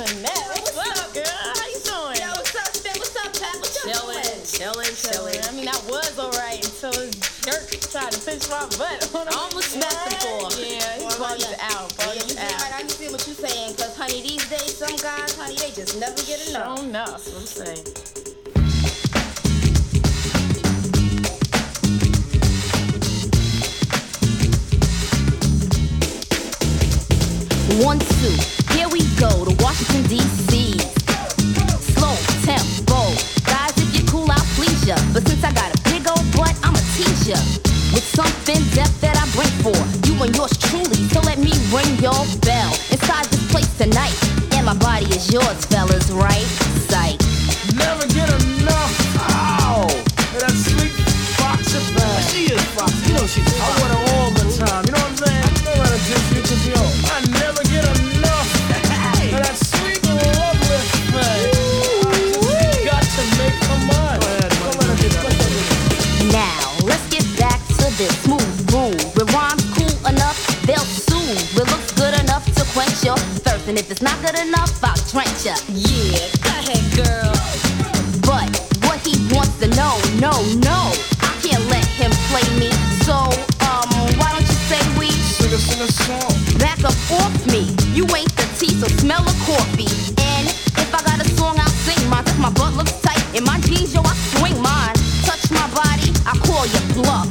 Antoinette. What's up, girl? How you doing? Yo, what's up, Spin? What's up, Pat? What you doing? Chillin'. I mean, I was alright until this jerk tried to pinch my butt. I almost smacked the floor. Yeah, he bugged out. I understand what you're saying, because, honey, these days, some guys, honey, they just never get enough. Sure enough, what I'm saying. 1, 2, here we go to Washington, D.C. Slow tempo, guys, if you're cool, I'll please ya. But since I got a big old butt, I'ma teach ya with something depth that I bring for you and yours truly. So let me ring your bell inside this place tonight. And my body is yours, fellas, right? Psych. Never get enough. Ow! That sweet Foxy bag. She is Foxy. You know she's Foxy. I want her all the time. You know what I'm saying? I know how to just you cause yo, I never get enough. Hey. That sweet lovely thing. I just got to make her mine. Now, let's get back to this smooth groove. With rhymes cool enough, they'll soothe. It looks good enough to quench your thirst. And if it's not good enough, I'll drench ya. Yeah, go ahead, girl. But what he wants to know, no, I can't let him play me. So, why don't you say we sing a song? Back up off me. You ain't the tea, so smell a coffee. And if I got a song, I'll sing mine. If my butt looks tight in my jeans, yo, I swing mine. Touch my body, I call you bluff.